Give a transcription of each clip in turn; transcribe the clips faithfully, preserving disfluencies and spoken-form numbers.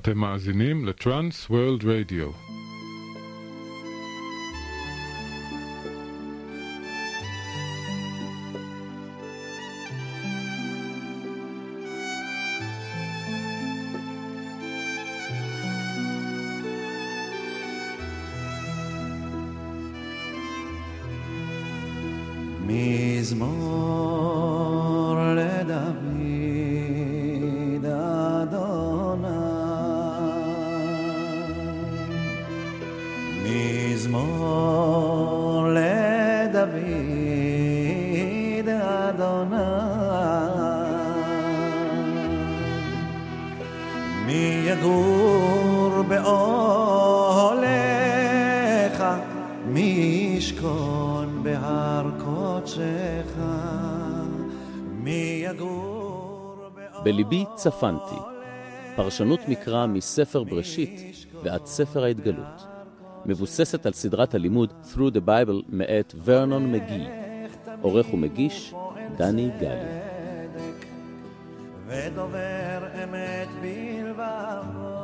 אתם מאזינים לטרנס וורלד רדיו. מזמור לדוד אדוני, מזמור לדוד אדוני, מי יגור באוהליך, מי ישכון בהר קודשך, מי יגור בליבי צפנתי, פרשנות מקרא מספר בראשית ועד ספר ההתגלות, מבוססת על סדרת הלימוד Through the Bible מאת ורנון מגי, עורך ומגיש דני גלי. ודובר אמת בלבבו.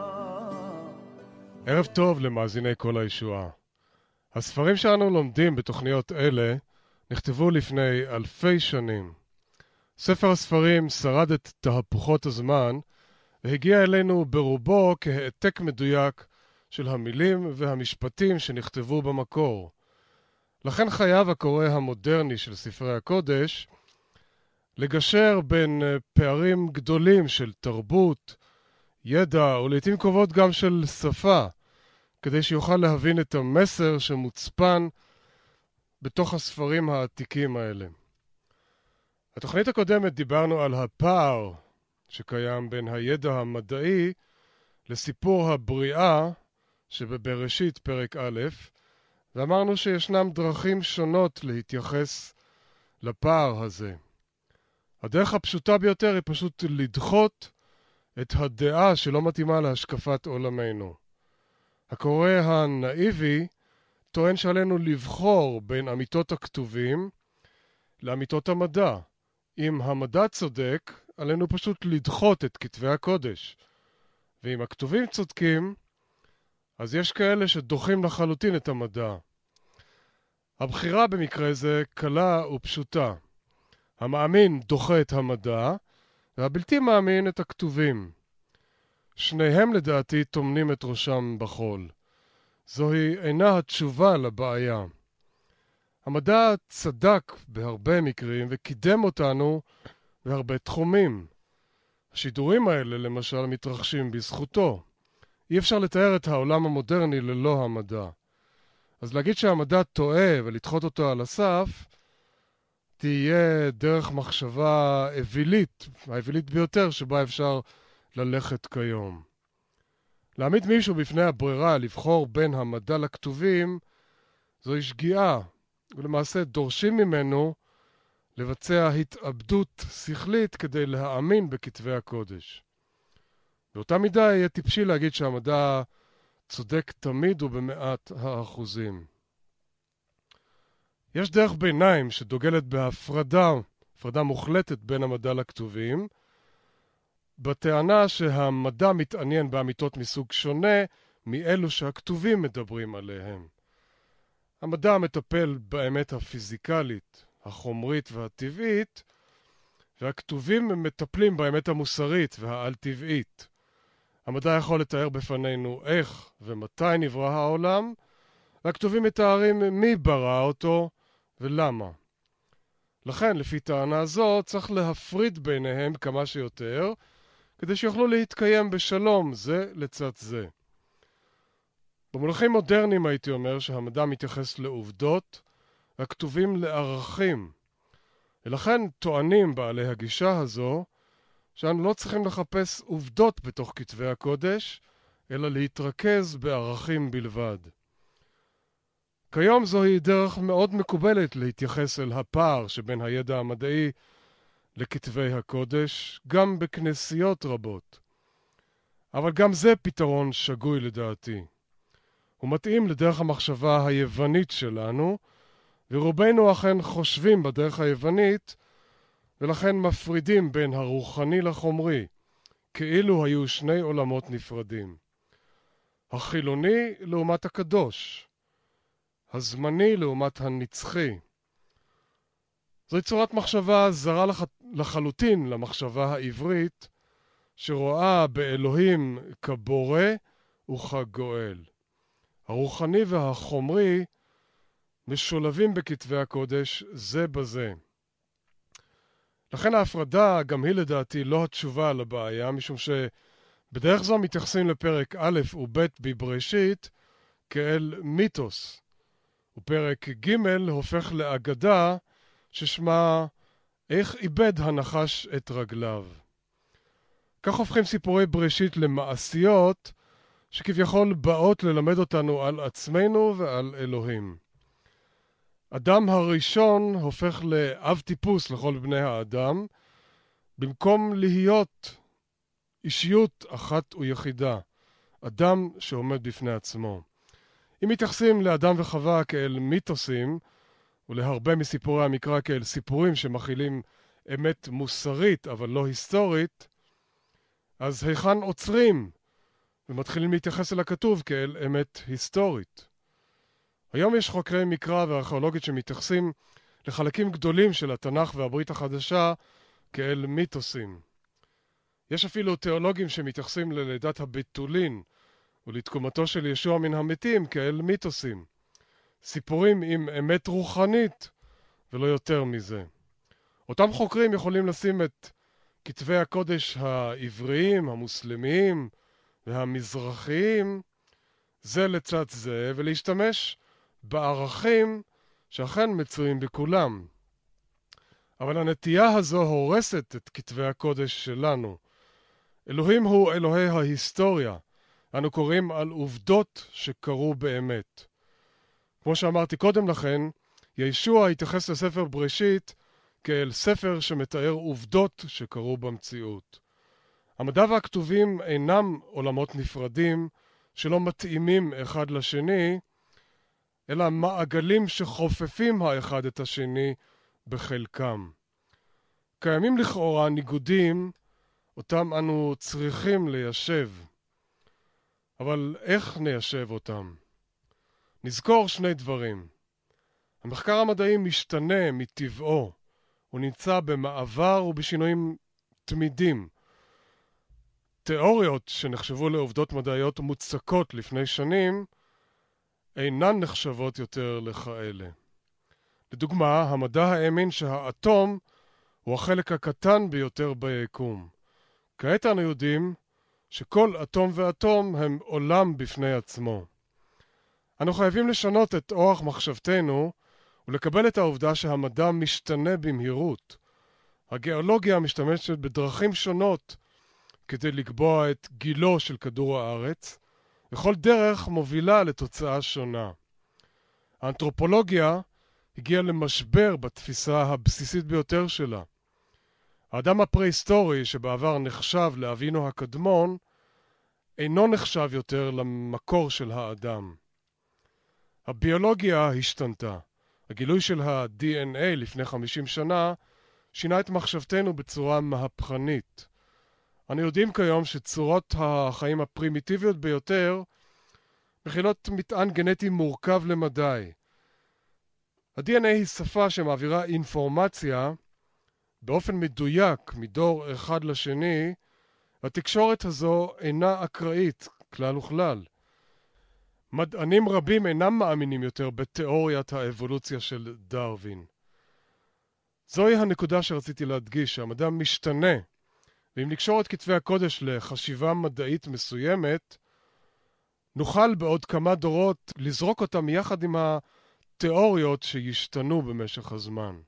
ערב טוב למאזיני כל הישועה. הספרים שאנו לומדים בתוכניות אלה נכתבו לפני אלפי שנים. ספר הספרים שרד את תהפוכות הזמן והגיע אלינו ברובו כהעתק מדויק של המילים והמשפטים שנכתבו במקור. לכן חייב הקורא המודרני של ספרי הקודש לגשר בין פערים גדולים של תרבות, ידע ולעיתים קרובות גם של שפה, כדי שיוכל להבין את המסר שמוצפן בתוך הספרים העתיקים האלה. התוכנית הקודמת דיברנו על הפער שקיים בין הידע המדעי לסיפור הבריאה שבבראשית פרק א', ואמרנו שישנם דרכים שונות להתייחס לפער הזה. הדרך הפשוטה ביותר היא פשוט לדחות את הדעה שלא מתאימה להשקפת עולמנו. הקורא הנאיבי טוען שעלינו לבחור בין אמיתות הכתובים לאמיתות המדע. אם המדע צודק, עלינו פשוט לדחות את כתבי הקודש. ואם הכתובים צודקים, אז יש כאלה שדוחים לחלוטין את המדע. הבחירה במקרה זה קלה ופשוטה. המאמין דוחה את המדע, והבלתי מאמין את הכתובים. שניהם לדעתי טומנים את ראשם בחול. זוהי אינה התשובה לבעיה. המדע צדק בהרבה מקרים וקידם אותנו בהרבה תחומים. השידורים האלה למשל מתרחשים בזכותו. אי אפשר לתאר את העולם המודרני ללא המדע. אז להגיד שהמדע טועה ולדחות אותו על הסף, תהיה דרך מחשבה אווילית, האווילית ביותר שבה אפשר ללכת כיום. להעמיד מישהו בפני הברירה לבחור בין המדע לכתובים, זוהי שגיאה, ולמעשה דורשים ממנו לבצע התאבדות שכלית כדי להאמין בכתבי הקודש. באותה מידה יהיה טיפשי להגיד שהמדע צודק תמיד ובמעט האחוזים. יש דרך ביניים שדוגלת בהפרדה, הפרדה מוחלטת בין המדע לכתובים, בטענה שהמדע מתעניין באמיתות מסוג שונה מאלו שהכתובים מדברים עליהם. המדע מטפל באמת הפיזיקלית, החומרית והטבעית, והכתובים מטפלים באמת המוסרית והעל-טבעית. המדע יכול לתאר בפנינו איך ומתי נברא העולם, והכתובים מתארים מי ברא אותו ולמה. לכן, לפי טענה זו, צריך להפריד ביניהם כמה שיותר, כדי שיוכלו להתקיים בשלום זה לצד זה. במונחים מודרניים הייתי אומר שהמדע מתייחס לעובדות, והכתובים לערכים. ולכן טוענים בעלי הגישה הזו, שאנו לא צריכים לחפש עובדות בתוך כתבי הקודש, אלא להתרכז בערכים בלבד. כיום זוהי דרך מאוד מקובלת להתייחס אל הפער שבין הידע המדעי לכתבי הקודש, גם בכנסיות רבות. אבל גם זה פתרון שגוי לדעתי. הוא מתאים לדרך המחשבה היוונית שלנו, ורובנו אכן חושבים בדרך היוונית, ולכן מפרידים בין הרוחני לחומרי, כאילו היו שני עולמות נפרדים. החילוני לעומת הקדוש, הזמני לעומת הנצחי. זוהי צורת מחשבה זרה לח... לחלוטין למחשבה העברית, שרואה באלוהים כבורא וכגואל. הרוחני והחומרי משולבים בכתבי הקודש זה בזה. לכן ההפרדה גם היא לדעתי לא התשובה לבעיה, משום שבדרך זו מתייחסים לפרק א' וב' בבראשית כאל מיתוס, ופרק ג' הופך לאגדה ששמה איך איבד הנחש את רגליו. כך הופכים סיפורי בראשית למעשיות שכביכול באות ללמד אותנו על עצמנו ועל אלוהים. אדם הראשון הופך לאב טיפוס לכל בני האדם, במקום להיות אישיות אחת ויחידה, אדם שעומד בפני עצמו. אם מתייחסים לאדם וחווה כאל מיתוסים, ולהרבה מסיפורי המקרא כאל סיפורים שמכילים אמת מוסרית אבל לא היסטורית, אז היכן עוצרים ומתחילים להתייחס אל הכתוב כאל אמת היסטורית. היום יש חוקרי מקרא וארכיאולוגית שמתייחסים לחלקים גדולים של התנ"ך והברית החדשה כאל מיתוסים. יש אפילו תיאולוגים שמתייחסים ללידת הביתולין ולתקומתו של ישוע מן המתים כאל מיתוסים. סיפורים עם אמת רוחנית ולא יותר מזה. אותם חוקרים יכולים לשים את כתבי הקודש העבריים, המוסלמיים והמזרחיים זה לצד זה ולהשתמש בערכים שאכן מצויים בכולם. אבל הנטייה הזו הורסת את כתבי הקודש שלנו. אלוהים הוא אלוהי ההיסטוריה. אנו קוראים על עובדות שקרו באמת. כמו שאמרתי קודם לכן, ישוע התייחס לספר בראשית כאל ספר שמתאר עובדות שקרו במציאות. המדע והכתובים אינם עולמות נפרדים שלא מתאימים אחד לשני, אלא מעגלים שחופפים האחד את השני בחלקם. קיימים לכאורה ניגודים אותם אנו צריכים ליישב. אבל איך ניישב אותם? נזכור שני דברים. המחקר המדעי משתנה מטבעו. הוא נמצא במעבר ובשינויים תמידים. תיאוריות שנחשבו לעובדות מדעיות מוצקות לפני שנים, אינן נחשבות יותר לכאלה. לדוגמה, המדע האמין שהאטום הוא החלק הקטן ביותר ביקום. כעת אנו יודעים שכל אטום ואטום הם עולם בפני עצמו. אנו חייבים לשנות את אורח מחשבתנו ולקבל את העובדה שהמדע משתנה במהירות. הגיאולוגיה משתמשת בדרכים שונות כדי לקבוע את גילו של כדור הארץ, וכל דרך מובילה לתוצאה שונה. האנתרופולוגיה הגיעה למשבר בתפיסה הבסיסית ביותר שלה. האדם הפרה-היסטורי שבעבר נחשב לאבינו הקדמון, אינו נחשב יותר למקור של האדם. הביולוגיה השתנתה. הגילוי של ה-די אן איי לפני חמישים שנה שינה את מחשבתנו בצורה מהפכנית. אנו יודעים כיום שצורות החיים הפרימיטיביות ביותר מכילות מטען גנטי מורכב למדי. ה-די אן איי היא שפה שמעבירה אינפורמציה באופן מדויק מדור אחד לשני. התקשורת הזו אינה אקראית כלל וכלל. מדענים רבים אינם מאמינים יותר בתיאוריית האבולוציה של דרווין. זוהי הנקודה שרציתי להדגיש, שהמדע משתנה, ואם נקשור את כתבי הקודש לחשיבה מדעית מסוימת, נוכל בעוד כמה דורות לזרוק אותם יחד עם התיאוריות שישתנו במשך הזמן.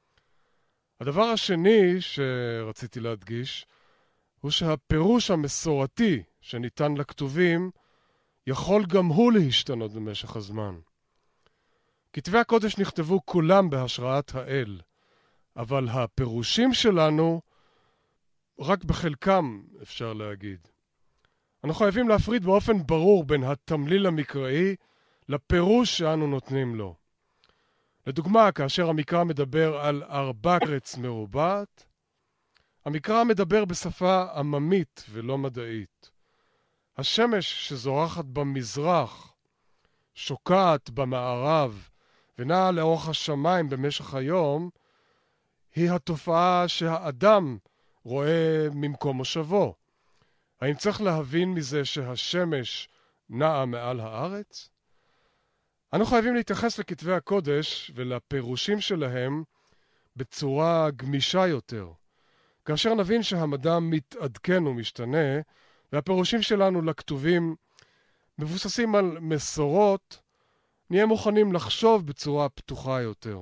הדבר השני שרציתי להדגיש, הוא שהפירוש המסורתי שניתן לכתובים, יכול גם הוא להשתנות במשך הזמן. כתבי הקודש נכתבו כולם בהשראת האל, אבל הפירושים שלנו רק בחלקם אפשר להגיד. אנחנו חייבים להפריד באופן ברור בין התמליל המקראי לפירוש שאנו נותנים לו. לדוגמה, כאשר המקרא מדבר על ארבע ארץ מרובעת, המקרא מדבר בשפה עממית ולא מדעית. השמש שזורחת במזרח, שוקעת במערב ונעה לאורך השמיים במשך היום, היא התופעה שהאדם רואה ממקום מושבו. האם צריך להבין מזה שהשמש נעה מעל הארץ? אנו חייבים להתייחס לכתבי הקודש ולפירושים שלהם בצורה גמישה יותר. כאשר נבין שהמדע מתעדכן ומשתנה, והפירושים שלנו לכתובים מבוססים על מסורות, נהיה מוכנים לחשוב בצורה פתוחה יותר.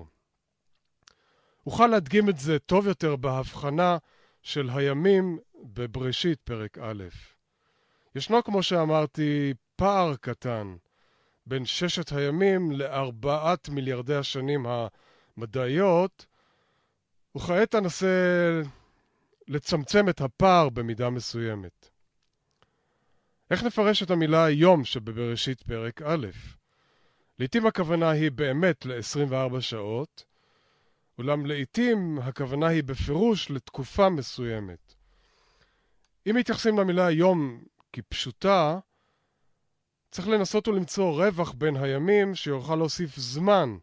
אוכל להדגים את זה טוב יותר בהבחנה של הימים בבראשית פרק א'. ישנו, כמו שאמרתי, פער קטן בין ששת הימים לארבעת מיליארדי השנים המדעיות, וכעת אנסה לצמצם את הפער במידה מסוימת. איך נפרש את המילה יום שבבראשית פרק א'? לעתים הכוונה היא באמת ל-עשרים וארבע שעות, אולם לעתים הכוונה היא בפירוש לתקופה מסוימת. אם מתייחסים למילה יום כפשוטה, צריך לנסות ולמצוא רווח בין הימים שיוכל להוסיף זמן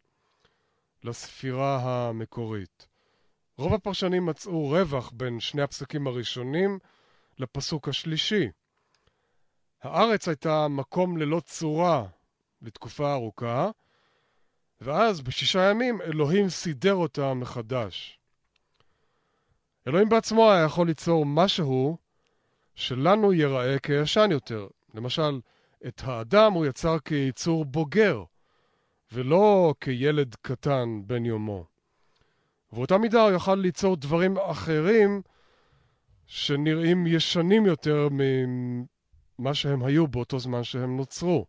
לספירה המקורית. רוב הפרשנים מצאו רווח בין שני הפסוקים הראשונים לפסוק השלישי. הארץ הייתה מקום ללא צורה לתקופה ארוכה, ואז בשישה ימים אלוהים סידר אותה מחדש. אלוהים בעצמו היה יכול ליצור משהו שלנו ייראה כישן יותר. למשל, את האדם הוא יצר כיצור בוגר, ולא כילד קטן בן יומו. ובאותה מידה הוא יוכל ליצור דברים אחרים שנראים ישנים יותר ממה שהם היו באותו זמן שהם נוצרו.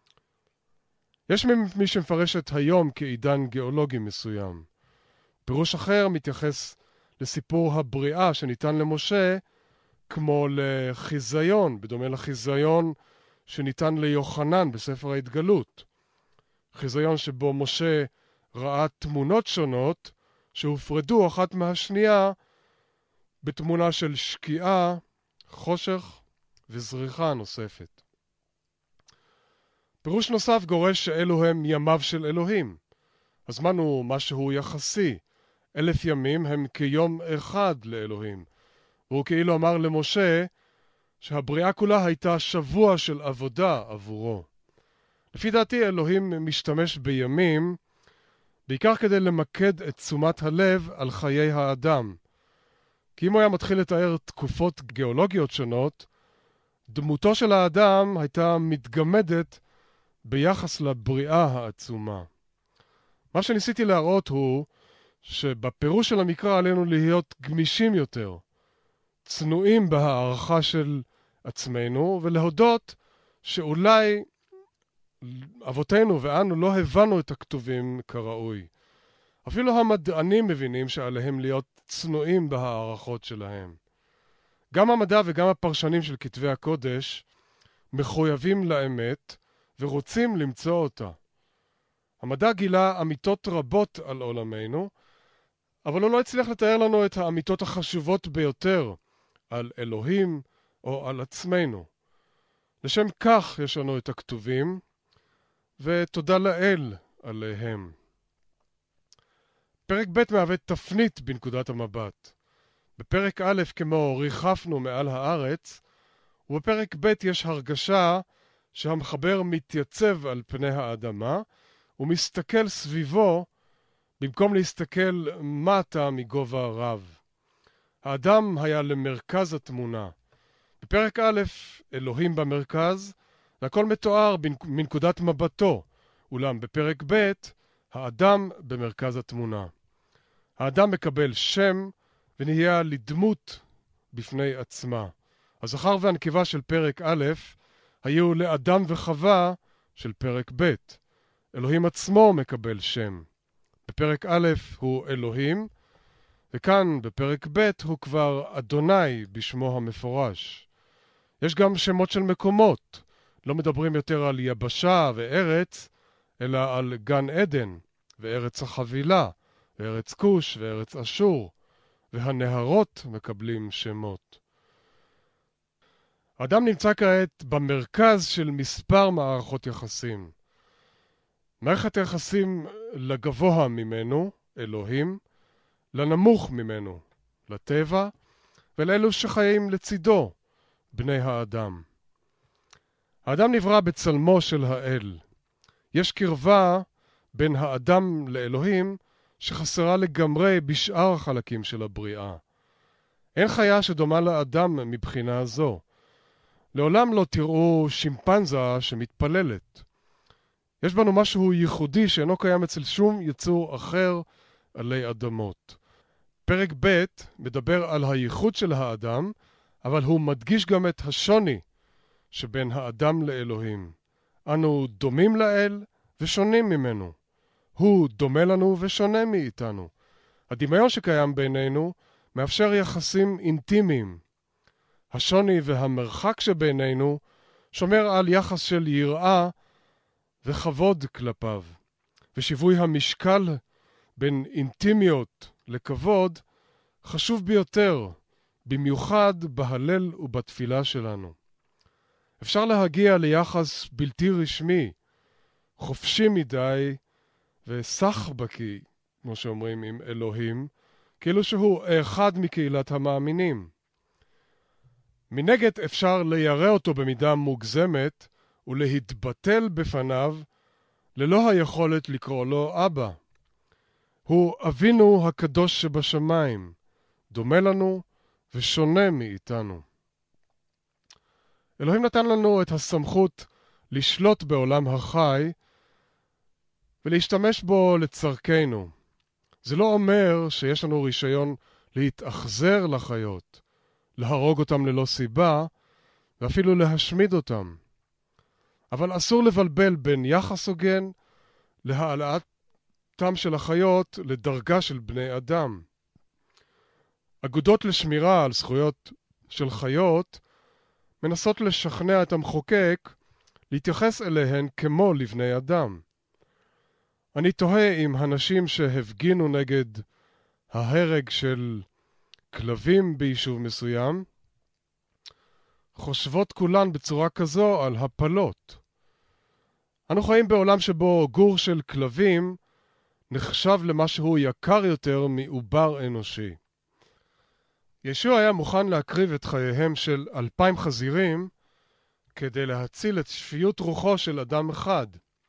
יש מי שמפרש את היום כעידן גיאולוגי מסוים. פירוש אחר מתייחס לסיפור הבריאה שניתן למשה כמו לחיזיון, בדומה לחיזיון שניתן ליוחנן בספר ההתגלות. חיזיון שבו משה ראה תמונות שונות שהופרדו אחת מהשנייה בתמונה של שקיעה, חושך וזריחה נוספת. פירוש נוסף גורש שאלו הם ימיו של אלוהים. הזמן הוא משהו יחסי. אלף ימים הם כיום אחד לאלוהים. והוא כאילו אמר למשה שהבריאה כולה הייתה שבוע של עבודה עבורו. לפי דעתי אלוהים משתמש בימים בעיקר כדי למקד את תשומת הלב על חיי האדם. כי אם הוא היה מתחיל לתאר תקופות גיאולוגיות שונות, דמותו של האדם הייתה מתגמדת ביחס לבריאה העצומה. מה שניסיתי להראות הוא שבפירוש של המקרא עלינו להיות גמישים יותר, צנועים בהערכה של עצמנו, ולהודות שאולי אבותינו ואנו לא הבנו את הכתובים כראוי. אפילו המדענים מבינים שעליהם להיות צנועים בהערכות שלהם. גם המדע וגם הפרשנים של כתבי הקודש מחויבים לאמת ורוצים למצוא אותה. המדע גילה אמיתות רבות על עולמנו, אבל הוא לא הצליח לתאר לנו את האמיתות החשובות ביותר על אלוהים או על עצמנו. לשם כך יש לנו את הכתובים, ותודה לאל עליהם. פרק ב' מהווה תפנית בנקודת המבט. בפרק א', כמו ריחפנו מעל הארץ, ובפרק ב' יש הרגשה שהמחבר מתייצב על פני האדמה, ומסתכל סביבו במקום להסתכל מטה מגובה רב. האדם היה למרכז התמונה. בפרק א', אלוהים במרכז, והכל מתואר מנקודת מבטו, אולם בפרק ב', האדם במרכז התמונה. האדם מקבל שם ונהיה לדמות בפני עצמה. הזכר והנקבה של פרק א' היו לאדם וחווה של פרק ב'. אלוהים עצמו מקבל שם. בפרק א' הוא אלוהים, וכאן בפרק ב' הוא כבר אדוני בשמו המפורש. יש גם שמות של מקומות. לא מדברים יותר על יבשה וארץ, אלא על גן עדן, וארץ החבילה, וארץ כוש, וארץ אשור, והנהרות מקבלים שמות. האדם נמצא כעת במרכז של מספר מערכות יחסים. מערכת היחסים לגבוה ממנו, אלוהים, לנמוך ממנו, לטבע, ולאלו שחיים לצידו, בני האדם. האדם נברא בצלמו של האל. יש קרבה בין האדם לאלוהים שחסרה לגמרי בשאר החלקים של הבריאה. אין חיה שדומה לאדם מבחינה זו. לעולם לא תראו שימפנזה שמתפללת. יש בנו משהו ייחודי שאינו קיים אצל שום יצור אחר עלי אדמות. פרק ב' מדבר על הייחוד של האדם, אבל הוא מדגיש גם את השוני שבין האדם לאלוהים. אנו דומים לאל ושונים ממנו. הוא דומה לנו ושונה מאיתנו. הדמיון שקיים בינינו מאפשר יחסים אינטימיים. השוני והמרחק שבינינו שומר על יחס של יראה וכבוד כלפיו. ושיווי המשקל בין אינטימיות לכבוד חשוב ביותר, במיוחד בהלל ובתפילה שלנו. אפשר להגיע ליחס בלתי רשמי, חופשי מדי וסחבקי, כמו שאומרים, עם אלוהים, כאילו שהוא אחד מקהילת המאמינים. מנגד אפשר לירא אותו במידה מוגזמת ולהתבטל בפניו ללא היכולת לקרוא לו אבא. הוא אבינו הקדוש שבשמיים, דומה לנו ושונה מאיתנו. אלוהים נתן לנו את הסמכות לשלוט בעולם החי ולהשתמש בו לצרכנו. זה לא אומר שיש לנו רישיון להתאכזר לחיות, להרוג אותם ללא סיבה ואפילו להשמיד אותם. אבל אסור לבלבל בין יחס הוגן להעלאתם של החיות לדרגה של בני אדם. אגודות לשמירה על זכויות של חיות מנסות לשכנע את המחוקק להתייחס אליהן כמו לבני אדם. אני תוהה אם הנשים שהפגינו נגד ההרג של כלבים ביישוב מסוים חושבות כולן בצורה כזו על הפלות. אנו חיים בעולם שבו גור של כלבים נחשב למשהו יקר יותר מעובר אנושי. ישוע היה מוכן להקריב את חייהם של אלפיים חזירים כדי להציל את שפיות רוחו של אדם אחד.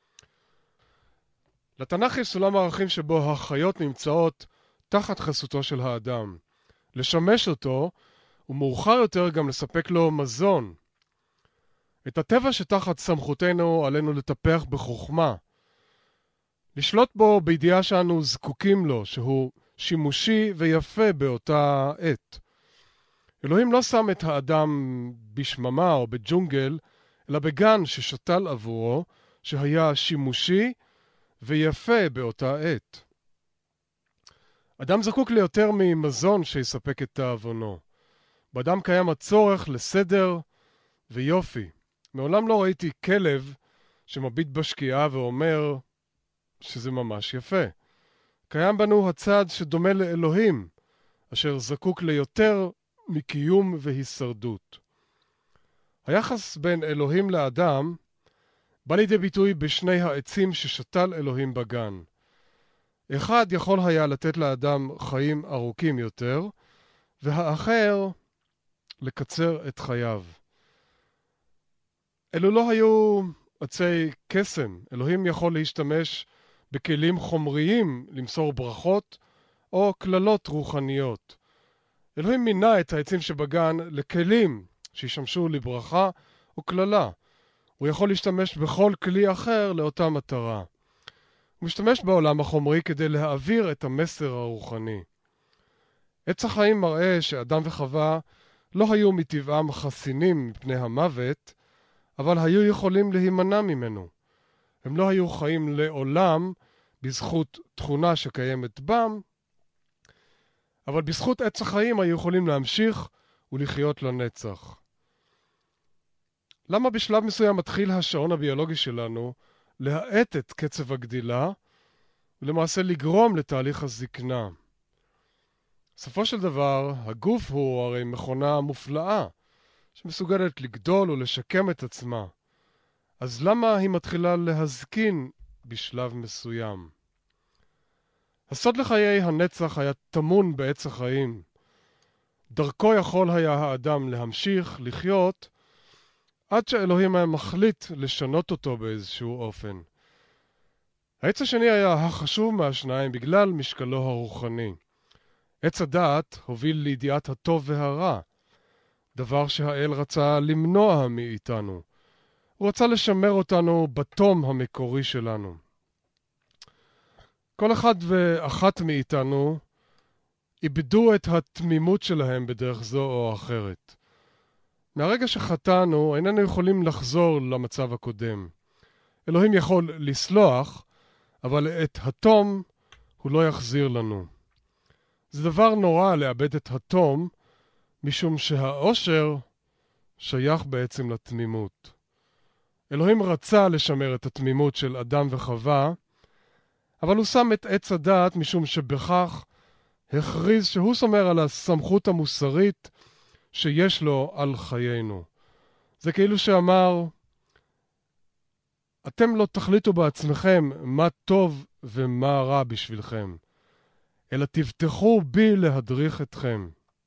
לתנ"ך יש סולם ערכים שבו החיות נמצאות תחת חסותו של האדם. לשמש אותו ומאוחר יותר גם לספק לו מזון. את הטבע שתחת סמכותנו עלינו לטפח בחוכמה. לשלוט בו בידיעה שאנו זקוקים לו, שהוא שימושי ויפה באותה עת. אלוהים לא שם את האדם בשממה או בג'ונגל, אלא בגן ששתל עבורו, שהיה שימושי ויפה באותה עת. אדם זקוק ליותר ממזון שיספק את תאוונו. באדם קיים הצורך לסדר ויופי. מעולם לא ראיתי כלב שמביט בשקיעה ואומר שזה ממש יפה. קיים בנו הצד שדומה לאלוהים, אשר זקוק ליותר מקיום והישרדות. היחס בין אלוהים לאדם בא לידי ביטוי בשני העצים ששתל אלוהים בגן. אחד יכול היה לתת לאדם חיים ארוכים יותר, והאחר לקצר את חייו. אלו לא היו עצי קסם. אלוהים יכול להשתמש בכלים חומריים למסור ברכות או כללות רוחניות. אלוהים מינה את העצים שבגן לכלים שישמשו לברכה או כללה. הוא יכול להשתמש בכל כלי אחר לאותה מטרה. הוא משתמש בעולם החומרי כדי להעביר את המסר הרוחני. עץ החיים מראה שאדם וחווה לא היו מטבעם חסינים מפני המוות, אבל היו יכולים להימנע ממנו. הם לא היו חיים לעולם בזכות תכונה שקיימת בם, אבל בזכות עץ החיים היו יכולים להמשיך ולחיות לנצח. למה בשלב מסוים מתחיל השעון הביולוגי שלנו להאט את קצב הגדילה ולמעשה לגרום לתהליך הזקנה? בסופו של דבר, הגוף הוא הרי מכונה מופלאה, שמסוגלת לגדול ולשקם את עצמה. אז למה היא מתחילה להזקין בשלב מסוים? הסוד לחיי הנצח היה טמון בעץ החיים. דרכו יכול היה האדם להמשיך לחיות, עד שאלוהים היה מחליט לשנות אותו באיזשהו אופן. העץ השני היה החשוב מהשניים בגלל משקלו הרוחני. עץ הדעת הוביל לידיעת הטוב והרע, דבר שהאל רצה למנוע מאיתנו. הוא רצה לשמר אותנו בתום המקורי שלנו. כל אחד ואחת מאיתנו איבדו את התמימות שלהם בדרך זו או אחרת. מהרגע שחטאנו, איננו יכולים לחזור למצב הקודם. אלוהים יכול לסלוח, אבל את התום הוא לא יחזיר לנו. זה דבר נורא לאבד את התום, משום שהאושר שייך בעצם לתמימות. אלוהים רצה לשמר את התמימות של אדם וחווה, אבל הוא שם את עץ הדעת משום שבכך הכריז שהוא שומר על הסמכות המוסרית שיש לו על חיינו. זה כאילו שאמר, אתם לא תחליטו בעצמכם מה טוב ומה רע בשבילכם, אלא תבטחו בי להדריך אתכם.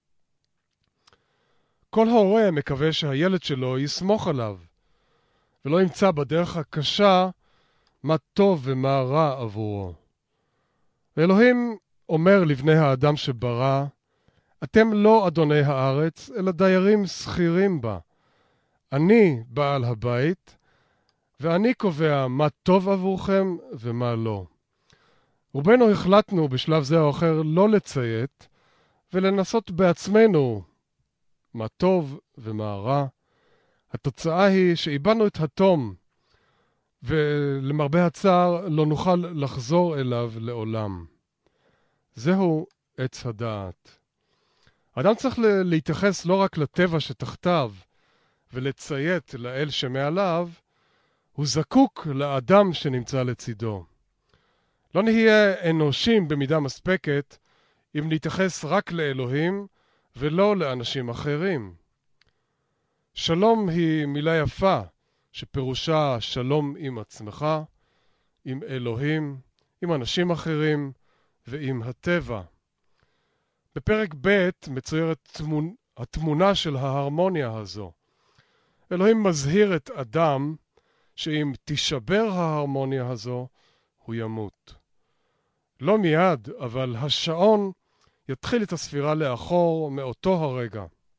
כל הורה מקווה שהילד שלו יסמוך עליו, ולא ימצא בדרך הקשה מה טוב ומה רע עבורו. ואלוהים אומר לבני האדם שברא, אתם לא אדוני הארץ, אלא דיירים שכירים בה. אני בעל הבית, ואני קובע מה טוב עבורכם ומה לא. רובנו החלטנו בשלב זה או אחר לא לציית, ולנסות בעצמנו מה טוב ומה רע. התוצאה היא שאיבדנו את התום, ולמרבה הצער לא נוכל לחזור אליו לעולם. זהו עץ הדעת. האדם צריך להתייחס לא רק לטבע שתחתיו, ולציית לאל שמעליו, הוא זקוק לאדם שנמצא לצידו. לא נהיה אנושים במידה מספקת אם נתייחס רק לאלוהים ולא לאנשים אחרים. שלום היא מילה יפה שפירושה שלום עם עצמך, עם אלוהים, עם אנשים אחרים ועם הטבע. בפרק ב' מצוירת תמונ... התמונה של ההרמוניה הזו. אלוהים מזהיר את אדם שאם תישבר ההרמוניה הזו, הוא ימות. לא מיד, אבל השעון יתחיל את הספירה לאחור מאותו הרגע.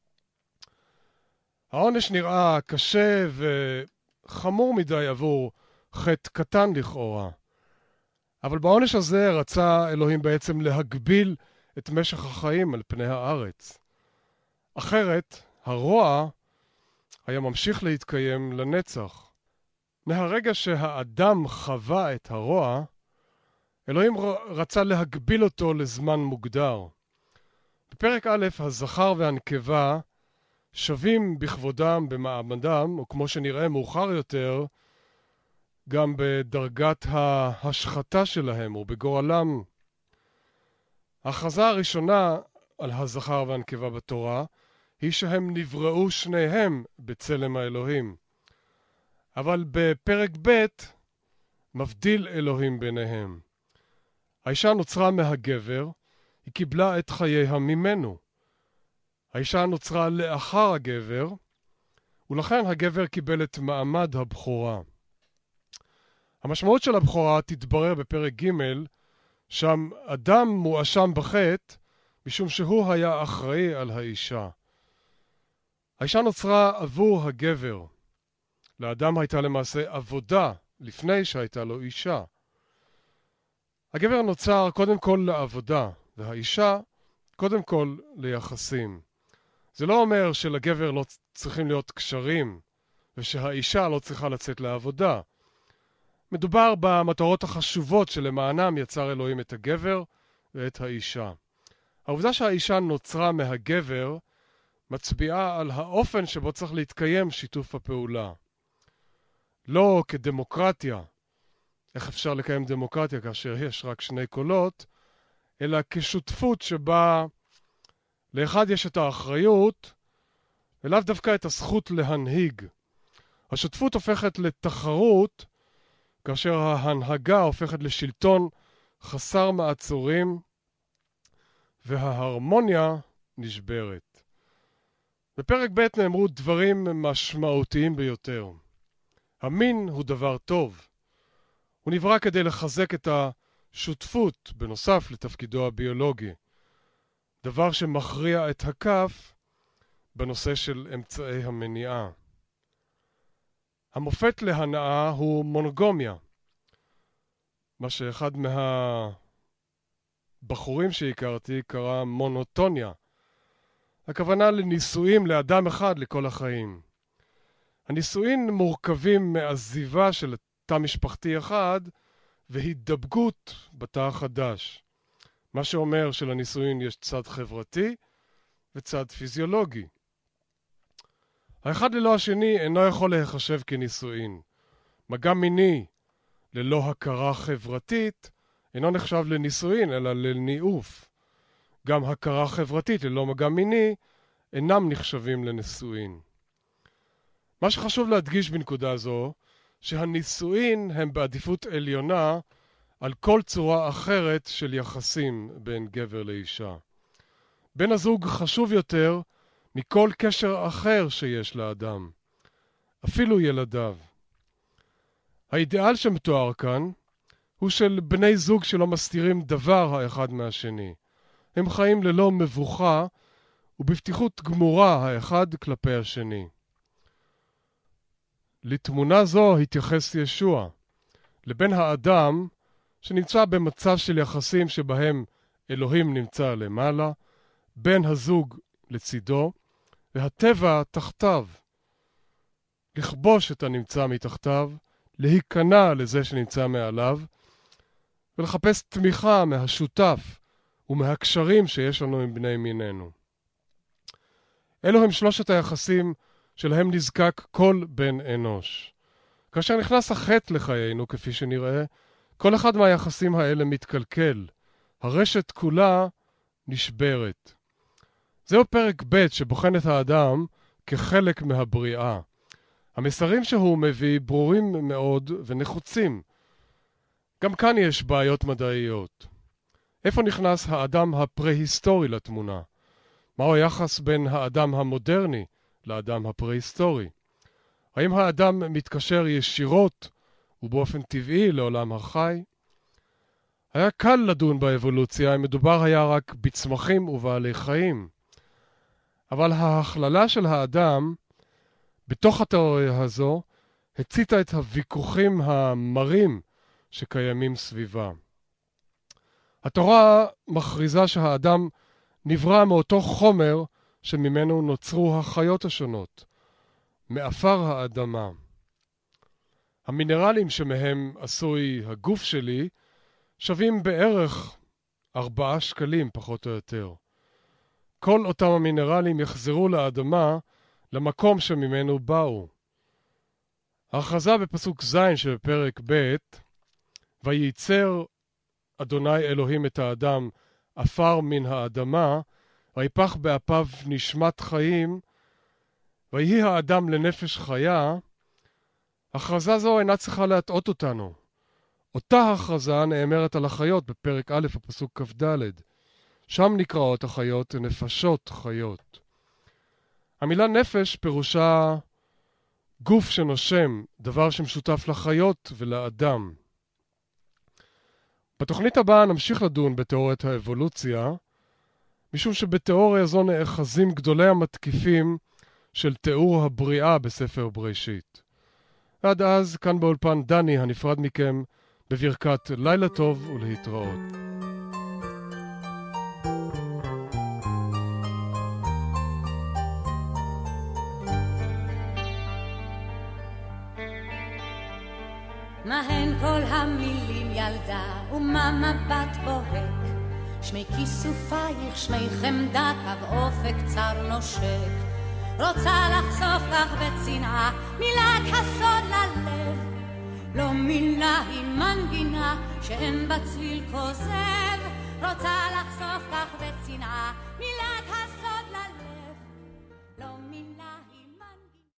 העונש נראה קשה וחמור מדי עבור חטא קטן לכאורה. אבל בעונש הזה רצה אלוהים בעצם להגביל את משך החיים על פני הארץ. אחרת, הרוע היה ממשיך להתקיים לנצח. מהרגע שהאדם חווה את הרוע, אלוהים רצה להגביל אותו לזמן מוגדר. בפרק א', הזכר והנקבה שווים בכבודם, במעמדם, או כמו שנראה מאוחר יותר, גם בדרגת ההשחתה שלהם, או בגורלם. ההכרזה הראשונה על הזכר והנקבה בתורה, היא שהם נבראו שניהם בצלם האלוהים. אבל בפרק ב' מבדיל אלוהים ביניהם. האישה נוצרה מהגבר, היא קיבלה את חייה ממנו. האישה נוצרה לאחר הגבר, ולכן הגבר קיבל את מעמד הבכורה. המשמעות של הבכורה תתברר בפרק ג', שם אדם מואשם בחטא, משום שהוא היה אחראי על האישה. האישה נוצרה עבור הגבר. לאדם הייתה למעשה עבודה לפני שהייתה לו אישה. הגבר נוצר קודם כל לעבודה, והאישה קודם כל ליחסים. זה לא אומר שלגבר לא צריכים להיות קשרים, ושהאישה לא צריכה לצאת לעבודה. מדובר במטרות החשובות שלמענם יצר אלוהים את הגבר ואת האישה. העובדה שהאישה נוצרה מהגבר מצביעה על האופן שבו צריך להתקיים שיתוף הפעולה. לא כדמוקרטיה, איך אפשר לקיים דמוקרטיה כאשר יש רק שני קולות, אלא כשותפות שבה לאחד יש את האחריות, ולאו דווקא את הזכות להנהיג. השותפות הופכת לתחרות, כאשר ההנהגה הופכת לשלטון חסר מעצורים, וההרמוניה נשברת. בפרק ב' נאמרו דברים משמעותיים ביותר. המין הוא דבר טוב. הוא נברא כדי לחזק את השותפות בנוסף לתפקידו הביולוגי. דבר שמכריע את הכף בנושא של אמצעי המניעה. המופת להנאה הוא מונוגמיה. מה שאחד מהבחורים שהכרתי קרא מונוטוניה. הכוונה לנישואים לאדם אחד לכל החיים. הנישואים מורכבים מעזיבה של תא משפחתי אחד והידבקות בתא החדש. מה שאומר שלנישואים יש צד חברתי וצד פיזיולוגי. האחד ללא השני אינו יכול להיחשב כנישואין. מגע מיני ללא הכרה חברתית אינו נחשב לנישואין אלא לניאוף. גם הכרה חברתית ללא מגע מיני אינם נחשבים לנישואין. מה שחשוב להדגיש בנקודה זו, שהנישואין הם בעדיפות עליונה על כל צורה אחרת של יחסים בין גבר לאישה. בן הזוג חשוב יותר מכל קשר אחר שיש לאדם, אפילו ילדיו. האידיאל שמתואר כאן הוא של בני זוג שלא מסתירים דבר האחד מהשני. הם חיים ללא מבוכה ובפתיחות גמורה האחד כלפי השני. לתמונה זו התייחס ישוע, לבן האדם שנמצא במצב של יחסים שבהם אלוהים נמצא למעלה, בן הזוג לצידו, והטבע תחתיו. לכבוש את הנמצא מתחתיו, להיכנע לזה שנמצא מעליו, ולחפש תמיכה מהשותף ומהקשרים שיש לנו עם בני מיננו. אלו הם שלושת היחסים שלהם נזקק כל בן אנוש. כאשר נכנס החטא לחיינו, כפי שנראה, כל אחד מהיחסים האלה מתקלקל. הרשת כולה נשברת. זהו פרק ב' שבוחן את האדם כחלק מהבריאה. המסרים שהוא מביא ברורים מאוד ונחוצים. גם כאן יש בעיות מדעיות. איפה נכנס האדם הפרה-היסטורי לתמונה? מהו היחס בין האדם המודרני לאדם הפרה-היסטורי? האם האדם מתקשר ישירות ובאופן טבעי לעולם החי? היה קל לדון באבולוציה אם מדובר היה רק בצמחים ובעלי חיים. אבל ההכללה של האדם בתוך התיאוריה הזו הציתה את הוויכוחים המרים שקיימים סביבה. התורה מכריזה שהאדם נברא מאותו חומר שממנו נוצרו החיות השונות, מאפר האדמה. המינרלים שמהם עשוי הגוף שלי שווים בערך ארבעה שקלים פחות או יותר. כל אותם המינרלים יחזרו לאדמה למקום שממנו באו. ההכרזה בפסוק זין של פרק ב' וייצר אדוני אלוהים את האדם אפר מן האדמה, ויפח באפיו נשמת חיים, ויהי האדם לנפש חיה. הכרזה זו אינה צריכה להטעות אותנו. אותה הכרזה נאמרת על החיות בפרק א' הפסוק כ"ד. שם נקראות החיות נפשות חיות. המילה נפש פירושה גוף שנושם, דבר שמשותף לחיות ולאדם. בתוכנית הבאה נמשיך לדון בתיאוריית האבולוציה, משום שבתיאוריה זו נאחזים גדולי המתקיפים של תיאור הבריאה בספר בראשית. עד אז, כאן באולפן דני הנפרד מכם, בברכת לילה טוב ולהתראות. מה הן כל המילים ילדה ומה מבט בוהק, שמי כיסופייך שמי חמדה קו אופק צר נושק, רוצה לחשוף לך בצנעה מילת הסוד ללב, לא מילה היא מנגינה שאין בה צליל כוזב, רוצה לחשוף כך בצנעה מילת הסוד ללב, לא מילה